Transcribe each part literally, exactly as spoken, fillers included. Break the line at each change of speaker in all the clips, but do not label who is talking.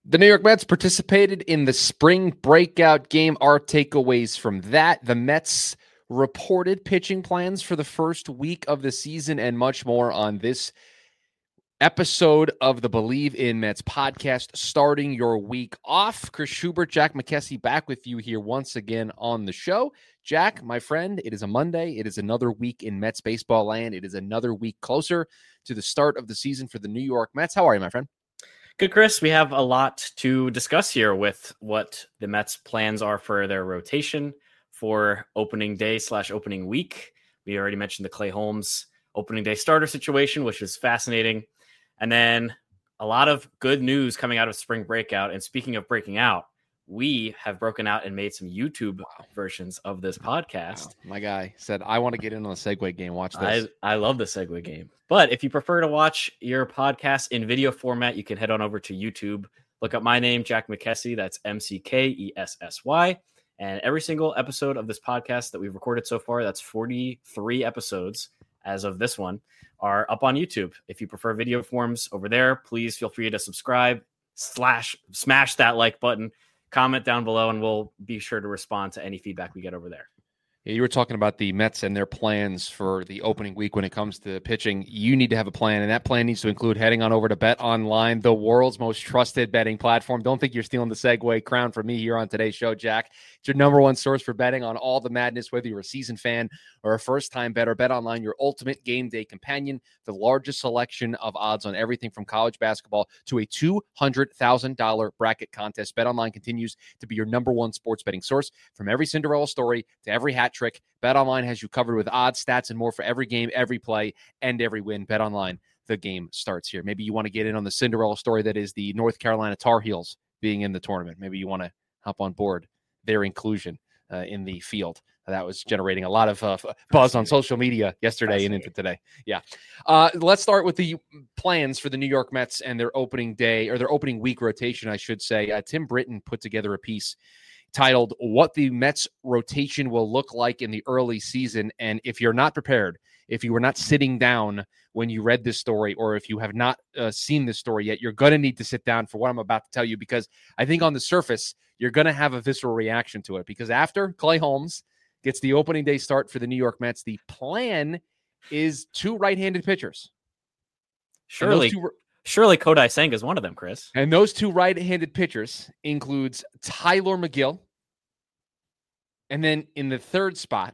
The New York Mets participated in the spring breakout game. Our takeaways from that: the Mets reported pitching plans for the first week of the season and much more on this episode of the Believe in Mets podcast, starting your week off. Chris Schubert, Jack McKessie back with you here once again on the show. Jack, my friend, it is a Monday. It is another week in Mets baseball land. It is another week closer to the start of the season for the New York Mets. How are you, my friend?
Good, Chris. We have a lot to discuss here with what the Mets' plans are for their rotation for opening day slash opening week. We already mentioned the Clay Holmes opening day starter situation, which is fascinating. And then a lot of good news coming out of spring breakout. And speaking of breaking out, we have broken out and made some YouTube wow. versions of this podcast.
Wow. My guy said, I want to get in on the Segway game. Watch this.
I, I love the Segway game. But if you prefer to watch your podcast in video format, you can head on over to YouTube. Look up my name, Jack McKessie. That's M C K E S S Y. And every single episode of this podcast that we've recorded so far, that's forty-three episodes as of this one, are up on YouTube. If you prefer video forms over there, please feel free to subscribe, slash, smash that like button, comment down below, and we'll be sure to respond to any feedback we get over there.
Yeah, you were talking about the Mets and their plans for the opening week when it comes to pitching. You need to have a plan, and that plan needs to include heading on over to Bet Online, the world's most trusted betting platform. Don't think you're stealing the Segway crown from me here on today's show, Jack. It's your number one source for betting on all the madness, whether you're a seasoned fan or a first-time bettor. Bet Online, your ultimate game day companion, the largest selection of odds on everything from college basketball to a two hundred thousand dollars bracket contest. Bet Online continues to be your number one sports betting source. From every Cinderella story to every hat trick, Bet Online has you covered with odds, stats, and more for every game, every play, and every win. Bet Online, the game starts here. Maybe you want to get in on the Cinderella story that is the North Carolina Tar Heels being in the tournament. Maybe you want to hop on board their inclusion uh, in the field. That was generating a lot of uh, buzz on social media yesterday and into today. Yeah. Uh, let's start with the plans for the New York Mets and their opening day, or their opening week rotation, I should say. Uh, Tim Britton put together a piece titled What the Mets Rotation Will Look Like in the Early Season. And if you're not prepared, if you were not sitting down when you read this story, or if you have not uh, seen this story yet, you're going to need to sit down for what I'm about to tell you, because I think on the surface, you're going to have a visceral reaction to it. Because after Clay Holmes gets the opening day start for the New York Mets, the plan is two right-handed pitchers.
Surely, two, surely Kodai Senga is one of them, Chris.
And those two right-handed pitchers includes Tyler McGill. And then in the third spot,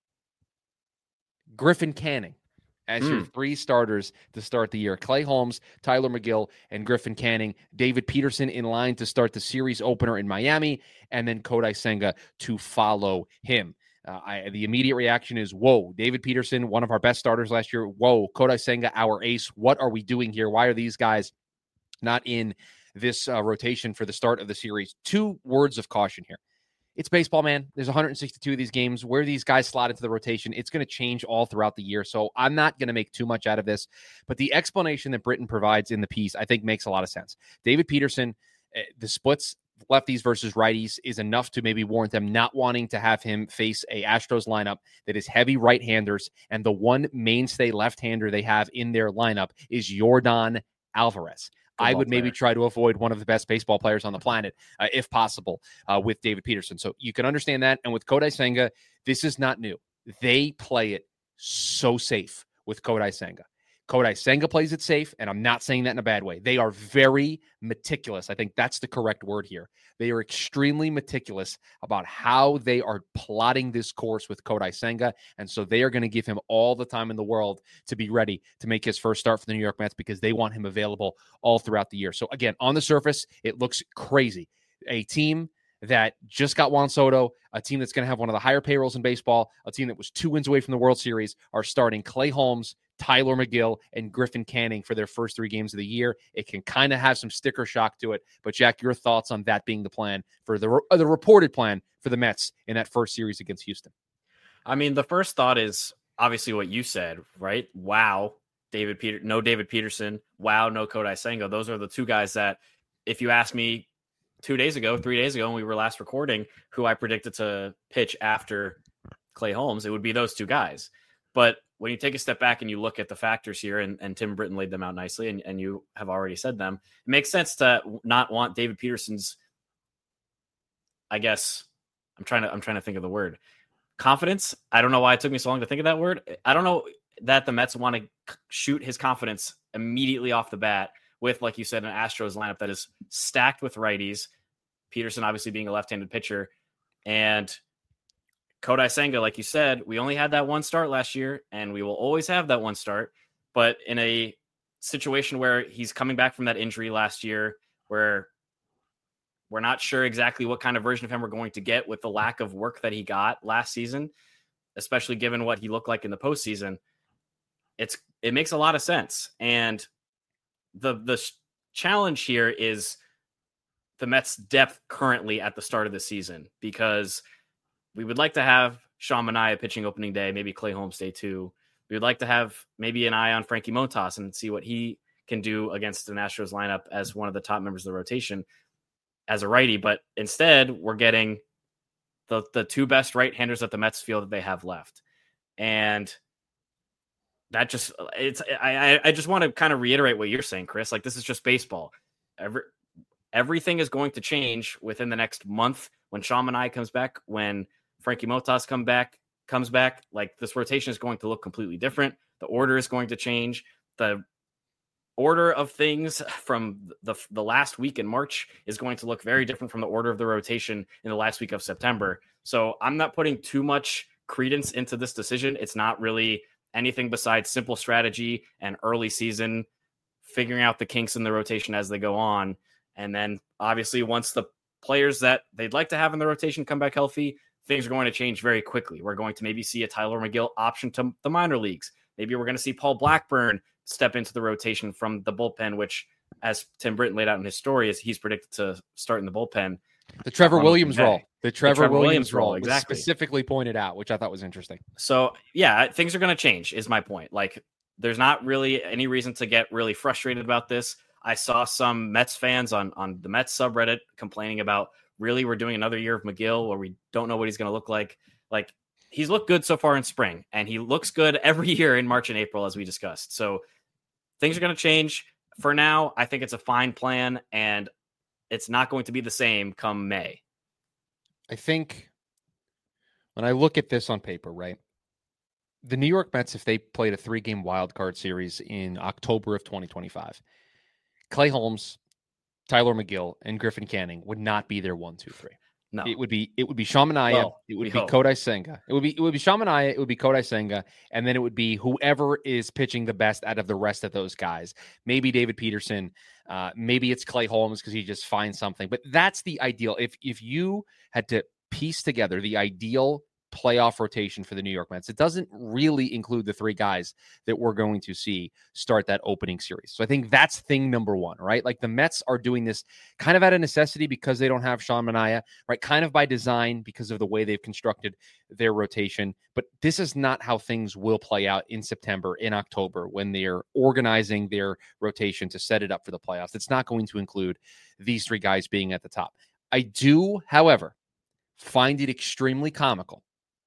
Griffin Canning as mm. your three starters to start the year. Clay Holmes, Tyler McGill, and Griffin Canning. David Peterson in line to start the series opener in Miami, and then Kodai Senga to follow him. Uh, I, the immediate reaction is, whoa, David Peterson, one of our best starters last year. Whoa, Kodai Senga, our ace. What are we doing here? Why are these guys not in this uh, rotation for the start of the series? Two words of caution here. It's baseball, man. There's one hundred sixty-two of these games. Where these guys slot into the rotation, it's going to change all throughout the year. So I'm not going to make too much out of this. But the explanation that Britton provides in the piece, I think, makes a lot of sense. David Peterson, uh, the splits, lefties versus righties, is enough to maybe warrant them not wanting to have him face a Astros lineup that is heavy right-handers. And the one mainstay left-hander they have in their lineup is Yordan Alvarez. I would maybe try to avoid one of the best baseball players on the planet, uh, if possible, uh, with David Peterson. So you can understand that. And with Kodai Senga, this is not new. They play it so safe with Kodai Senga. Kodai Senga plays it safe, and I'm not saying that in a bad way. They are very meticulous. I think that's the correct word here. They are extremely meticulous about how they are plotting this course with Kodai Senga, and so they are going to give him all the time in the world to be ready to make his first start for the New York Mets, because they want him available all throughout the year. So again, on the surface, it looks crazy. A team that just got Juan Soto, a team that's going to have one of the higher payrolls in baseball, a team that was two wins away from the World Series, are starting Clay Holmes, Tyler McGill, and Griffin Canning for their first three games of the year. It can kind of have some sticker shock to it. But, Jack, your thoughts on that being the plan for the, uh, the reported plan for the Mets in that first series against Houston?
I mean, the first thought is obviously what you said, right? Wow, David Peter, no David Peterson. Wow, no Kodai Senga. Those are the two guys that, if you ask me two days ago, three days ago, when we were last recording, who I predicted to pitch after Clay Holmes, it would be those two guys. But when you take a step back and you look at the factors here, and, and Tim Britton laid them out nicely, and, and you have already said them, it makes sense to not want David Peterson's, I guess, I'm trying to, I'm trying to think of the word, confidence. I don't know why it took me so long to think of that word. I don't know that the Mets want to shoot his confidence immediately off the bat with, like you said, an Astros lineup that is stacked with righties, Peterson obviously being a left-handed pitcher, and Kodai Senga, like you said, we only had that one start last year, and we will always have that one start. But in a situation where he's coming back from that injury last year, where we're not sure exactly what kind of version of him we're going to get with the lack of work that he got last season, especially given what he looked like in the postseason, it's it makes a lot of sense. And the the challenge here is the Mets' depth currently at the start of the season, because we would like to have Sean Manaea pitching opening day, maybe Clay Holmes day two. We would like to have maybe an eye on Frankie Montas and see what he can do against the Astros lineup as one of the top members of the rotation as a righty. But instead, we're getting the, the two best right-handers that the Mets feel that they have left. And that just, it's, I, I just want to kind of reiterate what you're saying, Chris. Like, this is just baseball. Every, everything is going to change within the next month when Sean Manaea comes back, when Frankie Montas come back, comes back. Like, this rotation is going to look completely different. The order is going to change. The order of things from the, the last week in March is going to look very different from the order of the rotation in the last week of September. So I'm not putting too much credence into this decision. It's not really anything besides simple strategy and early season, figuring out the kinks in the rotation as they go on. And then obviously once the players that they'd like to have in the rotation come back healthy, things are going to change very quickly. We're going to maybe see a Tyler McGill option to the minor leagues. Maybe we're going to see Paul Blackburn step into the rotation from the bullpen, which, as Tim Britton laid out in his story, is he's predicted to start in the bullpen.
The Trevor Williams role. The Trevor,
the Trevor
Williams,
Williams role,
was
exactly.
specifically pointed out, which I thought was interesting.
So, yeah, things are going to change, is my point. Like, there's not really any reason to get really frustrated about this. I saw some Mets fans on, on the Mets subreddit complaining about, really, we're doing another year of McGill where we don't know what he's going to look like. Like, he's looked good so far in spring, and he looks good every year in March and April, as we discussed. So things are going to change. For now, I think it's a fine plan, and it's not going to be the same come May.
I think when I look at this on paper, right, the New York Mets, if they played a three-game wild card series in October of twenty twenty-five, Clay Holmes, Tyler McGill, and Griffin Canning would not be their one, two, three.
No,
it would be it would be Sean Manaea,
well,
it would be
hope.
Kodai Senga, it would be it would be Sean Manaea, it would be Kodai Senga, and then it would be whoever is pitching the best out of the rest of those guys. Maybe David Peterson, uh, maybe it's Clay Holmes because he just finds something. But that's the ideal. If if you had to piece together the ideal playoff rotation for the New York Mets, it doesn't really include the three guys that we're going to see start that opening series. So I think that's thing number one, right? Like, the Mets are doing this kind of out of necessity because they don't have Sean Manaea, right? Kind of by design because of the way they've constructed their rotation. But this is not how things will play out in September, in October, when they're organizing their rotation to set it up for the playoffs. It's not going to include these three guys being at the top. I do, however, find it extremely comical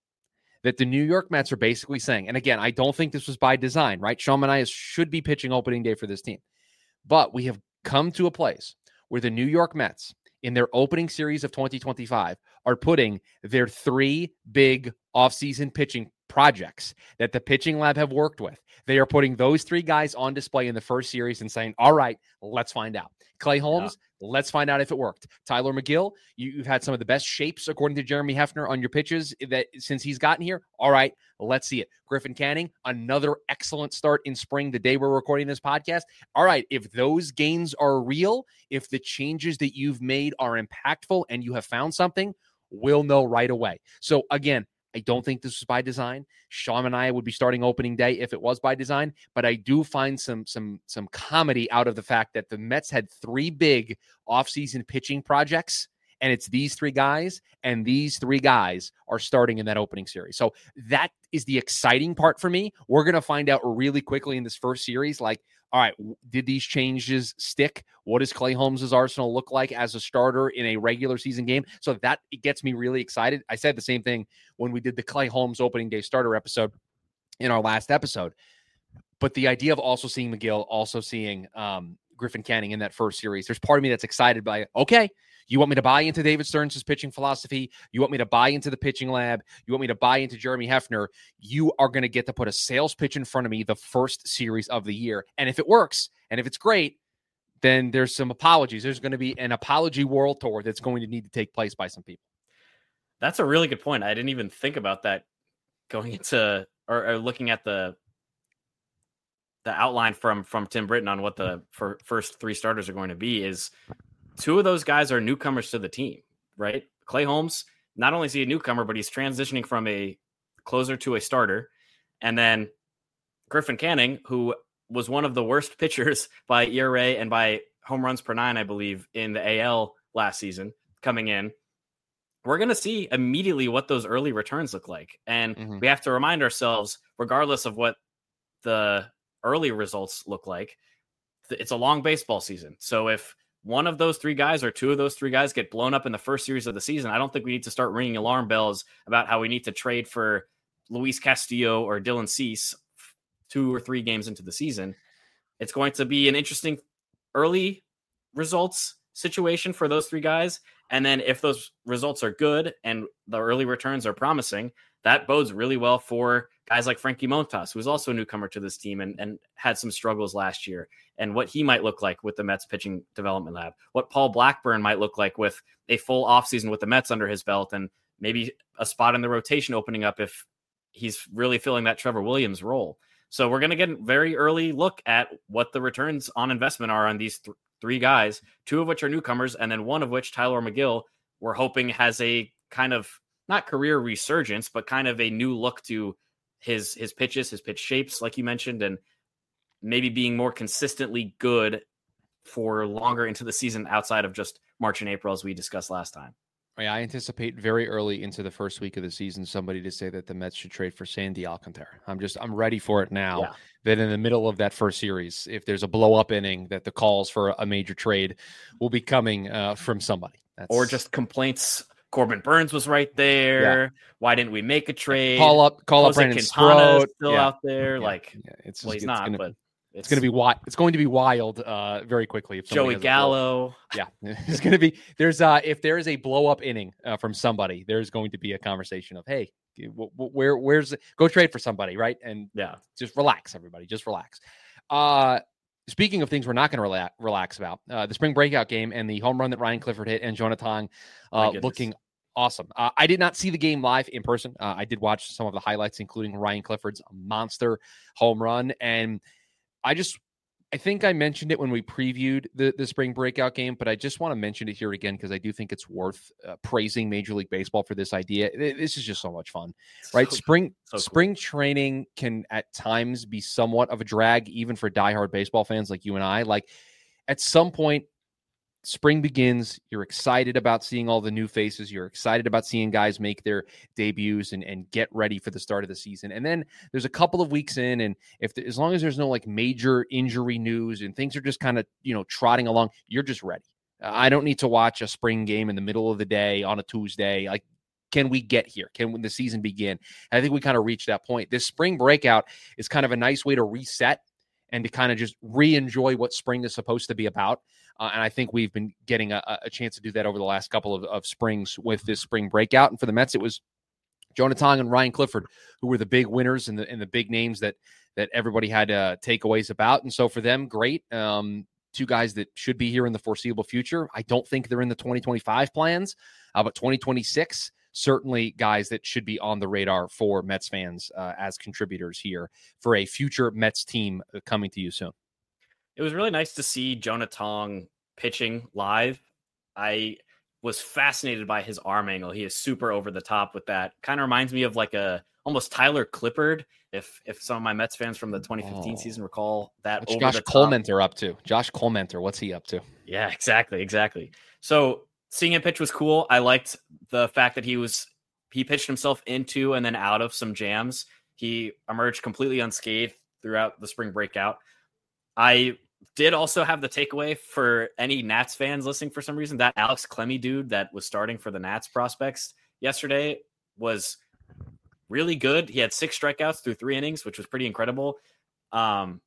that the New York Mets are basically saying, and again, I don't think this was by design, right? Sean Manaea should be pitching opening day for this team. But we have come to a place where the New York Mets, in their opening series of twenty twenty-five, are putting their three big offseason pitching projects that the pitching lab have worked with. They are putting those three guys on display in the first series and saying, all right, let's find out. Clay Holmes, yeah. let's find out if it worked. Tyler McGill, you, you've had some of the best shapes, according to Jeremy Hefner, on your pitches that since he's gotten here. All right, let's see it. Griffin Canning, another excellent start in spring, the day we're recording this podcast. All right, if those gains are real, if the changes that you've made are impactful and you have found something, we'll know right away. So again, I don't think this was by design. Sean Manaea would be starting opening day if it was by design, but I do find some some some comedy out of the fact that the Mets had three big offseason pitching projects, and it's these three guys, and these three guys are starting in that opening series. So that is the exciting part for me. We're going to find out really quickly in this first series, like, all right, did these changes stick? What does Clay Holmes' arsenal look like as a starter in a regular season game? So that it gets me really excited. I said the same thing when we did the Clay Holmes opening day starter episode. in our last episode. But the idea of also seeing Megill, also seeing um, Griffin Canning in that first series, there's part of me that's excited by, okay, you want me to buy into David Stearns' pitching philosophy? You want me to buy into the pitching lab? You want me to buy into Jeremy Hefner? You are going to get to put a sales pitch in front of me the first series of the year. And if it works, and if it's great, then there's some apologies. There's going to be an apology world tour that's going to need to take place by some people.
That's a really good point. I didn't even think about that going into or, or looking at the the outline from from Tim Britton on what the for, first three starters are going to be. Is two of those guys are newcomers to the team, right? Clay Holmes, not only is he a newcomer, but he's transitioning from a closer to a starter. And then Griffin Canning, who was one of the worst pitchers by E R A and by home runs per nine, I believe, in the A L last season, coming in. We're going to see immediately what those early returns look like. And mm-hmm. we have to remind ourselves, regardless of what the early results look like, it's a long baseball season. So if one of those three guys or two of those three guys get blown up in the first series of the season, I don't think we need to start ringing alarm bells about how we need to trade for Luis Castillo or Dylan Cease two or three games into the season. It's going to be an interesting early results situation for those three guys. And then if those results are good and the early returns are promising, that bodes really well for guys like Frankie Montas, who was also a newcomer to this team and, and had some struggles last year, and what he might look like with the Mets pitching development lab, what Paul Blackburn might look like with a full offseason with the Mets under his belt, and maybe a spot in the rotation opening up if he's really filling that Trevor Williams role. So we're going to get a very early look at what the returns on investment are on these th- three guys, two of which are newcomers, and then one of which, Tyler Megill, we're hoping has a kind of not career resurgence, but kind of a new look to his his pitches, his pitch shapes, like you mentioned, and maybe being more consistently good for longer into the season outside of just March and April, as we discussed last time.
I anticipate very early into the first week of the season somebody to say that the Mets should trade for Sandy Alcantara. I'm just I'm ready for it now. Yeah. That in the middle of that first series, if there's a blow up inning, that the calls for a major trade will be coming uh, from somebody. That's...
Or just complaints. Corbin Burns was right there. Yeah. Why didn't we make a trade?
Call up, call Jose up Brandon Stroh.
Still
yeah.
out there, yeah. like
yeah. It's
well,
just,
he's not,
gonna,
but
it's, it's going to be wild. It's going to be wild uh, very quickly. If
Joey Gallo,
yeah, it's going to be. There's uh, if there is a blow up inning uh, from somebody, there's going to be a conversation of, hey, w- w- where where's it? Go trade for somebody, right? And
yeah,
just relax, everybody, just relax. Uh, Speaking of things we're not going to rela- relax about, uh, the spring breakout game and the home run that Ryan Clifford hit and Jonah Tong uh, looking awesome. Uh, I did not see the game live in person. Uh, I did watch some of the highlights, including Ryan Clifford's monster home run. And I just, I think I mentioned it when we previewed the, the spring breakout game, but I just want to mention it here again because I do think it's worth uh, praising Major League Baseball for this idea. This is just so much fun, right? So, spring so cool. Spring training can at times be somewhat of a drag, even for diehard baseball fans like you and I. Like at some point, spring begins, you're excited about seeing all the new faces. You're excited about seeing guys make their debuts and, and get ready for the start of the season. And then there's a couple of weeks in, and if the, as long as there's no like major injury news and things are just kind of, you know, trotting along, you're just ready. Uh, I don't need to watch a spring game in the middle of the day on a Tuesday. Like, can we get here? Can the season begin? And I think we kind of reached that point. This spring breakout is kind of a nice way to reset and to kind of just re-enjoy what spring is supposed to be about. Uh, and I think we've been getting a, a chance to do that over the last couple of, of springs with this spring breakout. And for the Mets, it was Jonah Tong and Ryan Clifford who were the big winners and the and the big names that that everybody had uh, takeaways about. And so for them, great. Um, two guys that should be here in the foreseeable future. I don't think they're in the twenty twenty-five plans, uh, but twenty twenty-six, certainly guys that should be on the radar for Mets fans uh, as contributors here for a future Mets team coming to you soon.
It was really nice to see Jonah Tong pitching live. I was fascinated by his arm angle. He is super over the top with that. Kind of reminds me of like a almost Tyler Clippard. If if some of my Mets fans from the twenty fifteen oh. season recall that.
What's
over
Josh
the
Colementer up to? Josh Colementer, what's he up to?
Yeah, exactly, exactly. So seeing him pitch was cool. I liked the fact that he was he pitched himself into and then out of some jams. He emerged completely unscathed throughout the spring breakout. I did also have the takeaway for any Nats fans listening for some reason. That Alex Clemmy dude that was starting for the Nats prospects yesterday was really good. He had six strikeouts through three innings, which was pretty incredible. Um,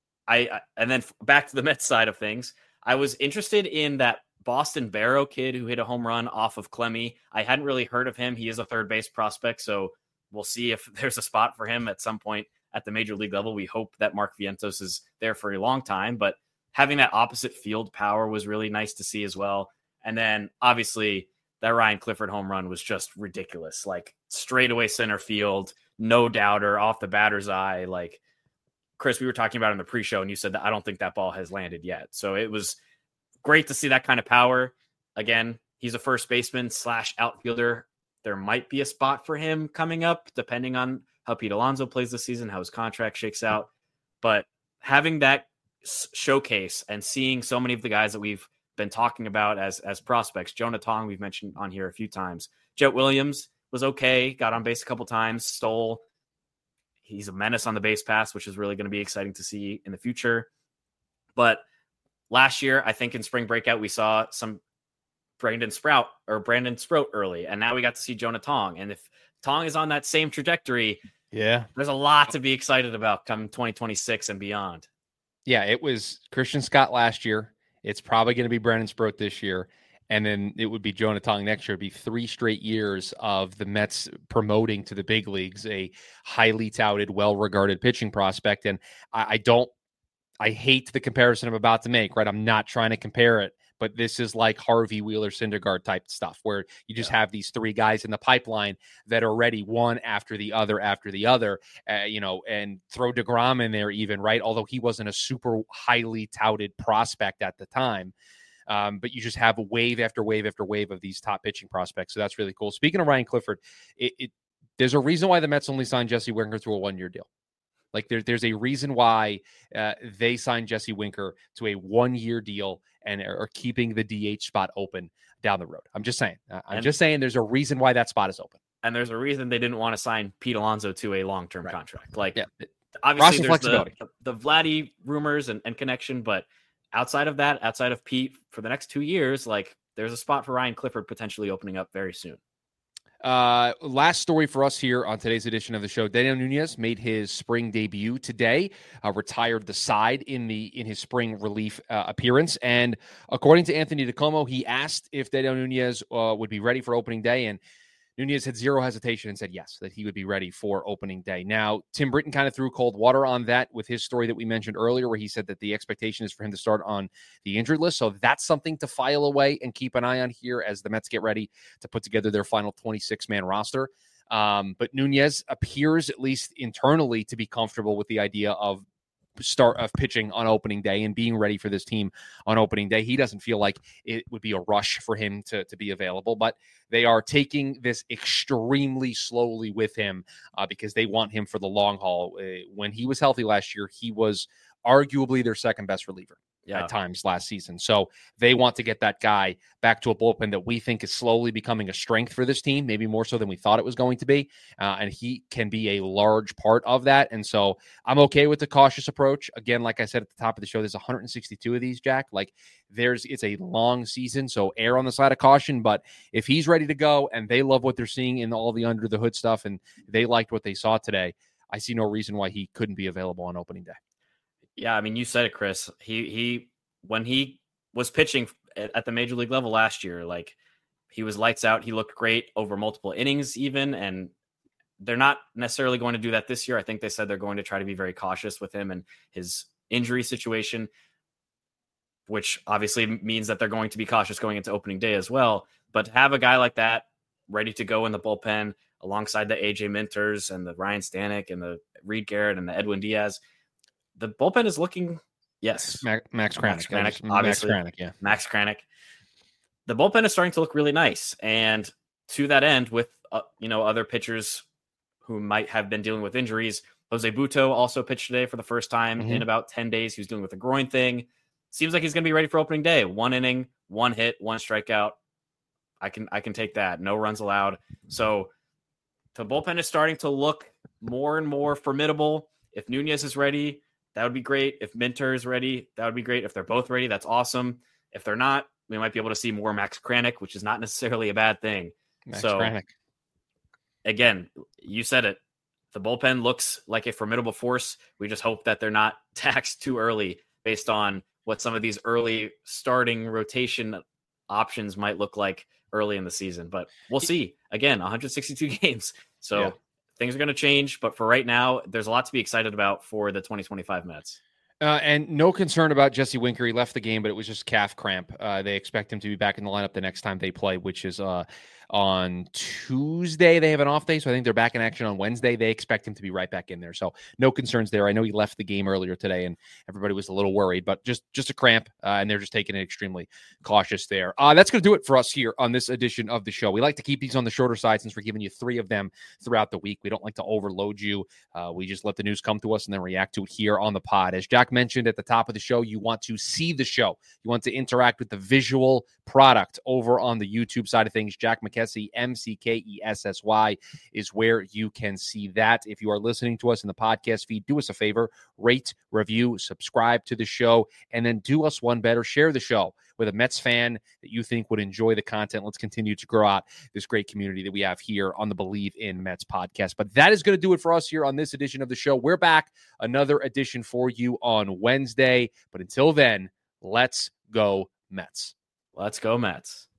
I and then back to the Mets side of things. I was interested in that Boston Barrow kid who hit a home run off of Clemmy. I hadn't really heard of him. He is a third base prospect, so we'll see if there's a spot for him at some point at the major league level. We hope that Mark Vientos is there for a long time, but having that opposite field power was really nice to see as well. And then obviously that Ryan Clifford home run was just ridiculous, like straightaway center field, no doubter, off the batter's eye. Like, Chris, we were talking about in the pre-show, and you said that I don't think that ball has landed yet. So it was great to see that kind of power. Again, he's a first baseman slash outfielder. There might be a spot for him coming up, depending on how Pete Alonso plays this season, how his contract shakes out. But having that showcase and seeing so many of the guys that we've been talking about as, as prospects, Jonah Tong, we've mentioned on here a few times. Jet Williams was okay, got on base a couple times, stole. He's a menace on the base pass, which is really going to be exciting to see in the future. But last year, I think in spring breakout, we saw some Brandon Sprout or Brandon Sprout early, and now we got to see Jonah Tong. And if Tong is on that same trajectory,
yeah,
there's a lot to be excited about come twenty twenty-six and beyond.
Yeah, it was Christian Scott last year. It's probably going to be Brandon Sprout this year. And then it would be Jonah Tong next year. It'd be three straight years of the Mets promoting to the big leagues a highly touted, well-regarded pitching prospect. And I, I don't, I hate the comparison I'm about to make, right? I'm not trying to compare it, but this is like Harvey, Wheeler, Syndergaard type stuff where you just yeah. have these three guys in the pipeline that are ready one after the other after the other, uh, you know, and throw DeGrom in there even, right? Although he wasn't a super highly touted prospect at the time. Um, but you just have a wave after wave after wave of these top pitching prospects. So that's really cool. Speaking of Ryan Clifford, it, it there's a reason why the Mets only signed Jesse Winker to a one-year deal. Like there, there's a reason why uh, they signed Jesse Winker to a one-year deal and are, are keeping the D H spot open down the road. I'm just saying. Uh, I'm and, just saying there's a reason why that spot is open.
And there's a reason they didn't want to sign Pete Alonso to a long-term right. contract. Like yeah.
Roster
obviously there's
flexibility.
the, the, the Vladdy rumors and, and connection, but outside of that, outside of Pete for the next two years, like there's a spot for Ryan Clifford potentially opening up very soon.
Uh, last story for us here on today's edition of the show. Daniel Nunez made his spring debut today, uh, retired the side in the in his spring relief uh, appearance. And according to Anthony DiComo, he asked if Daniel Nunez uh, would be ready for opening day. And Nunez had zero hesitation and said yes, that he would be ready for opening day. Now, Tim Britton kind of threw cold water on that with his story that we mentioned earlier, where he said that the expectation is for him to start on the injured list. So that's something to file away and keep an eye on here as the Mets get ready to put together their final twenty-six man roster. Um, but Nunez appears, at least internally, to be comfortable with the idea of start of pitching on opening day and being ready for this team on opening day. He doesn't feel like it would be a rush for him to, to be available, but they are taking this extremely slowly with him uh, because they want him for the long haul. Uh, when he was healthy last year, he was arguably their second best reliever. Yeah. At times last season. So they want to get that guy back to a bullpen that we think is slowly becoming a strength for this team, maybe more so than we thought it was going to be. Uh, and he can be a large part of that. And so I'm okay with the cautious approach. Again, like I said at the top of the show, there's one hundred sixty-two of these, Jack. Like there's, it's a long season, so err on the side of caution. But if he's ready to go and they love what they're seeing in all the under the hood stuff and they liked what they saw today, I see no reason why he couldn't be available on opening day.
Yeah, I mean, you said it, Chris. He he when he was pitching at the major league level last year, like he was lights out. He looked great over multiple innings even, and they're not necessarily going to do that this year. I think they said they're going to try to be very cautious with him and his injury situation, which obviously means that they're going to be cautious going into opening day as well. But to have a guy like that ready to go in the bullpen alongside the A J Minters and the Ryan Stanek and the Reed Garrett and the Edwin Diaz, the bullpen is looking, yes.
Max, Max Kranick.
Max Kranick, obviously.
Max Kranick, yeah.
Max Kranick. The bullpen is starting to look really nice. And to that end, with, uh, you know, other pitchers who might have been dealing with injuries, Jose Butto also pitched today for the first time mm-hmm. in about ten days. He was dealing with a groin thing. Seems like he's going to be ready for opening day. One inning, one hit, one strikeout. I can, I can take that. No runs allowed. So the bullpen is starting to look more and more formidable. If Nunez is ready, that would be great. If Minter is ready, that would be great. If they're both ready, that's awesome. If they're not, we might be able to see more Max Kranick, which is not necessarily a bad thing.
Max
so
Kranick.
again, you said it. The bullpen looks like a formidable force. We just hope that they're not taxed too early based on what some of these early starting rotation options might look like early in the season. But we'll see. Again, one hundred sixty-two games. So yeah. Things are going to change. But for right now, there's a lot to be excited about for the twenty twenty-five Mets.
Uh, and no concern about Jesse Winker. He left the game, but it was just calf cramp. Uh, they expect him to be back in the lineup the next time they play, which is uh, on Tuesday. They have an off day, so I think they're back in action on Wednesday. They expect him to be right back in there. So no concerns there. I know he left the game earlier today, and everybody was a little worried, but just, just a cramp, uh, and they're just taking it extremely cautious there. Uh, that's going to do it for us here on this edition of the show. We like to keep these on the shorter side since we're giving you three of them throughout the week. We don't like to overload you. Uh, we just let the news come to us and then react to it here on the pod. As Jack mentioned at the top of the show, you want to see the show. You want to interact with the visual product over on the YouTube side of things. Jack McKessie, M C K E S S Y, is where you can see that. If you are listening to us in the podcast feed, do us a favor, rate, review, subscribe to the show, and then do us one better, share the show with a Mets fan that you think would enjoy the content. Let's continue to grow out this great community that we have here on the Believe in Mets podcast. But that is going to do it for us here on this edition of the show. We're back, another edition for you on Wednesday. But until then, let's go Mets.
Let's go Mets.